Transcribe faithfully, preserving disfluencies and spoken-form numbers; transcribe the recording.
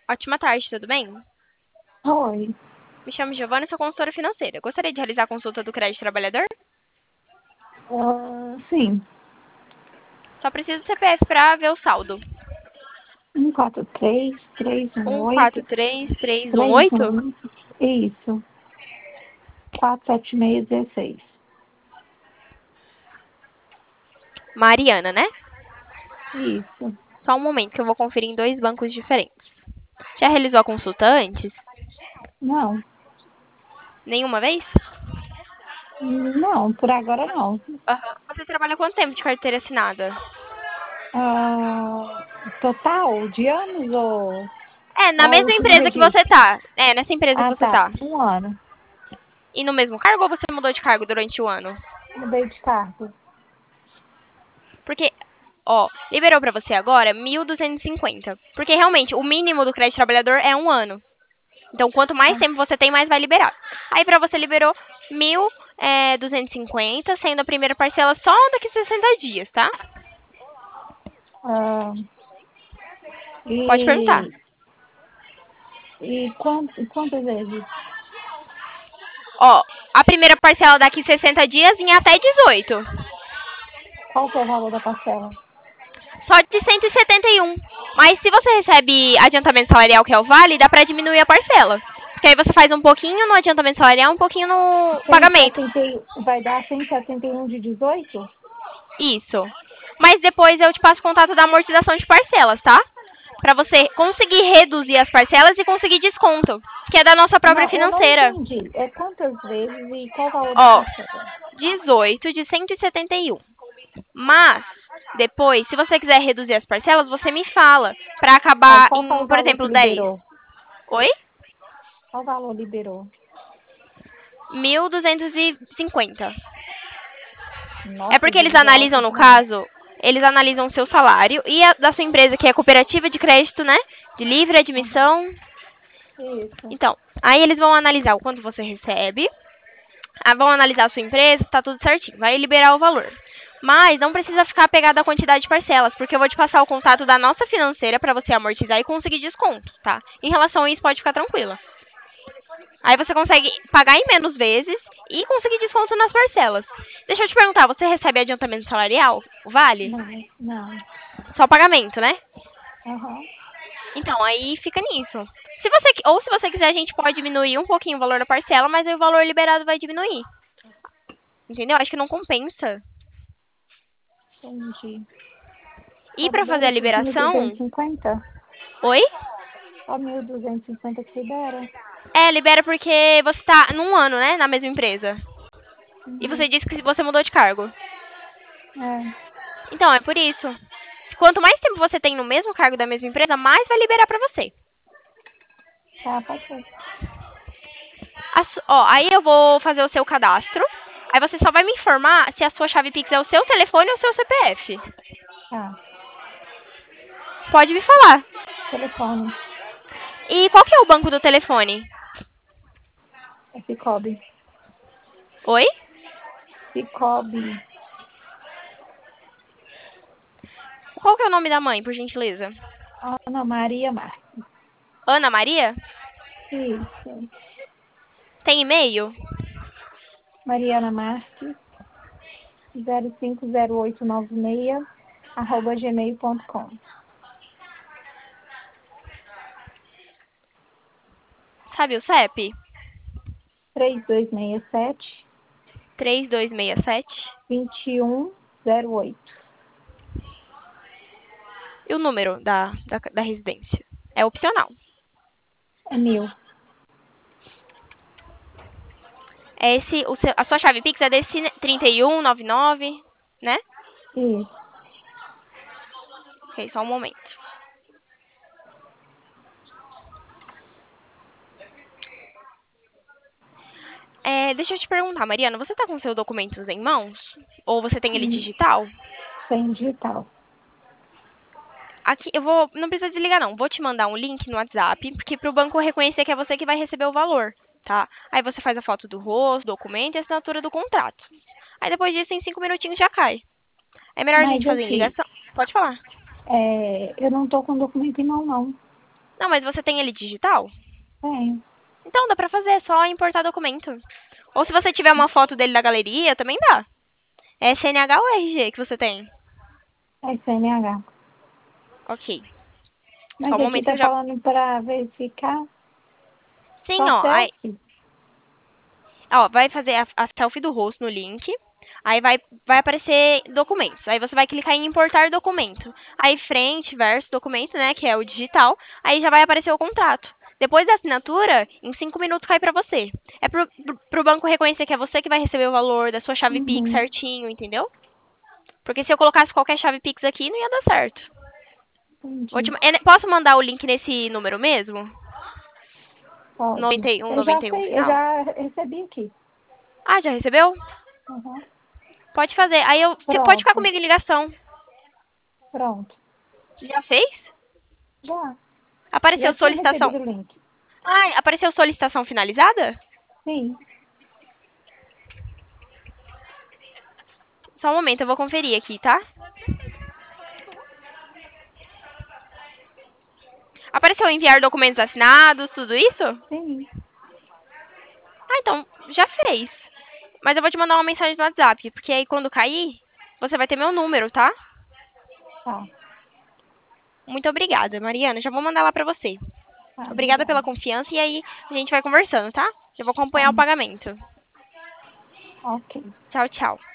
Ótima tarde, tudo bem? Oi. Me chamo Giovana e sou consultora financeira. Gostaria de realizar a consulta do crédito trabalhador? Ah, sim. Só preciso do C P F para ver o saldo. um quatro três, três um um quatro oito, três três um três oito. um. Isso. quatro sete seis um seis. Mariana, né? Isso. Só um momento que eu vou conferir em dois bancos diferentes. Já realizou a consulta antes? Não. Nenhuma vez? Não, por agora não. Aham. Você trabalha quanto tempo de carteira assinada? Ah, total de anos ou É, na é o mesma último empresa que você registro? tá. É, nessa empresa que Ah, você tá. tá. Um ano. E no mesmo cargo ou você mudou de cargo durante o ano? Mudei de cargo. Porque, ó, liberou pra você agora mil duzentos e cinquenta. Porque realmente o mínimo do crédito trabalhador é um ano. Então, quanto mais tempo você tem, mais vai liberar. Aí, pra você liberou mil duzentos e cinquenta, sendo a primeira parcela só daqui a sessenta dias, tá? Ah, Pode perguntar. e e quant, quantas vezes? Ó, a primeira parcela daqui a sessenta dias em até dezoito. Qual que é o valor da parcela? Só de cento e setenta e um. Mas se você recebe adiantamento salarial, que é o vale, dá pra diminuir a parcela. Porque aí você faz um pouquinho no adiantamento salarial, um pouquinho no pagamento. cento e setenta e um, vai dar cento e setenta e um de dezoito? Isso. Mas depois eu te passo o contato da amortização de parcelas, tá? Pra você conseguir reduzir as parcelas e conseguir desconto, que é da nossa própria Não, eu não financeira. entendi. É quantas vezes e qual o valor da Ó, parcela? dezoito de cento e setenta e um. Mas depois, se você quiser reduzir as parcelas, você me fala pra Aí, acabar qual foi em, o por valor que exemplo, dez. liberou? Oi? Qual valor liberou? mil duzentos e cinquenta. É Nossa, porque eles liberou alto analisam, no demais. caso, eles analisam o seu salário e a da sua empresa, que é cooperativa de crédito, né? De livre Aham. admissão. Isso. Então, aí eles vão analisar o quanto você recebe, ah, vão analisar a sua empresa, tá tudo certinho, vai liberar o valor. Mas não precisa ficar apegado à quantidade de parcelas, porque eu vou te passar o contato da nossa financeira para você amortizar e conseguir desconto, tá? Em relação a isso, pode ficar tranquila. Aí você consegue pagar em menos vezes e conseguir desconto nas parcelas. Deixa eu te perguntar, você recebe adiantamento salarial? O vale? Não, não. Só pagamento, né? Aham. Então, aí fica nisso. Se você, ou se você quiser, a gente pode diminuir um pouquinho o valor da parcela, mas aí o valor liberado vai diminuir. Entendeu? Acho que não compensa. Entendi. E Só pra fazer libera a esses mil duzentos liberação. e cinquenta? Oi? Só mil duzentos e cinquenta que libera? É, libera porque você tá num ano, né? Na mesma empresa. E Uhum. você disse que você mudou de cargo. É. Então, é por isso. Quanto mais tempo você tem no mesmo cargo da mesma empresa, mais vai liberar pra você. Tá, pode ser. A su- ó, aí eu vou fazer o seu cadastro. Aí você só vai me informar se a sua chave Pix é o seu telefone ou o seu C P F. Tá. Pode me falar. Telefone. E qual que é o banco do telefone? É Cicobi. Oi? Cicobi. Qual que é o nome da mãe, por gentileza? Ana Maria Marques. Ana Maria? Isso. Tem e-mail? Mariana Marques, zero cinco zero oito nove seis, arroba gmail ponto com. Sabe o C E P? três dois seis sete, três dois seis sete. dois um zero oito. E o número da, da, da residência? É opcional. É mil. É esse, o seu- a sua chave Pix é desse trinta e um noventa e nove, né? Isso. Ok, só um momento. É, deixa eu te perguntar, Mariana, você tá com seus documentos em mãos? Ou você tem ele Hum, digital? Sem digital. Aqui, eu vou. Não precisa desligar, não. Vou te mandar um link no WhatsApp, porque pro banco reconhecer que é você que vai receber o valor, tá? Aí você faz a foto do rosto, documento e a assinatura do contrato. Aí depois disso, em cinco minutinhos já cai. É melhor a gente Mas fazer em aqui, ligação? Pode falar. é, eu não tô com documento em mão, não. Não, mas você tem ele digital? Tenho. Então dá pra fazer, é só importar documento. Ou se você tiver uma foto dele da galeria, também dá. É C N H ou R G que você tem? É C N H. Ok. Só Mas um aqui momento que tá eu já... falando para verificar Sim, só ó. Aí, selfie. ó, vai fazer a, a selfie do rosto no link. Aí vai, vai aparecer documentos. Aí você vai clicar em importar documento. Aí frente, verso, documento, né? Que é o digital. Aí já vai aparecer o contrato. Depois da assinatura, em cinco minutos cai pra você. É pro, pro, pro banco reconhecer que é você que vai receber o valor da sua chave Pix Uhum. certinho, entendeu? Porque se eu colocasse qualquer chave Pix aqui, não ia dar certo. Vou te Entendi. ma- é, posso mandar o link nesse número mesmo? Pode. noventa e um, Eu já noventa e um sei, eu final? já recebi aqui. Ah, já recebeu? Uhum. Pode fazer. Aí eu. fi- Pode ficar Pronto. comigo em ligação. Pronto. Já fez? Já. Já Apareceu tinha solicitação. recebido o link. Ah, apareceu solicitação finalizada? Sim. Só um momento, eu vou conferir aqui, tá? Apareceu enviar documentos assinados, tudo isso? Sim. Ah, então, já fez. Mas eu vou te mandar uma mensagem no WhatsApp, porque aí quando cair, você vai ter meu número, tá? Tá. Muito obrigada, Mariana. Já vou mandar lá pra você. Tá, Obrigada obrigada. pela confiança e aí a gente vai conversando, tá? Já vou Tá. acompanhar o pagamento. Ok. Tchau, tchau.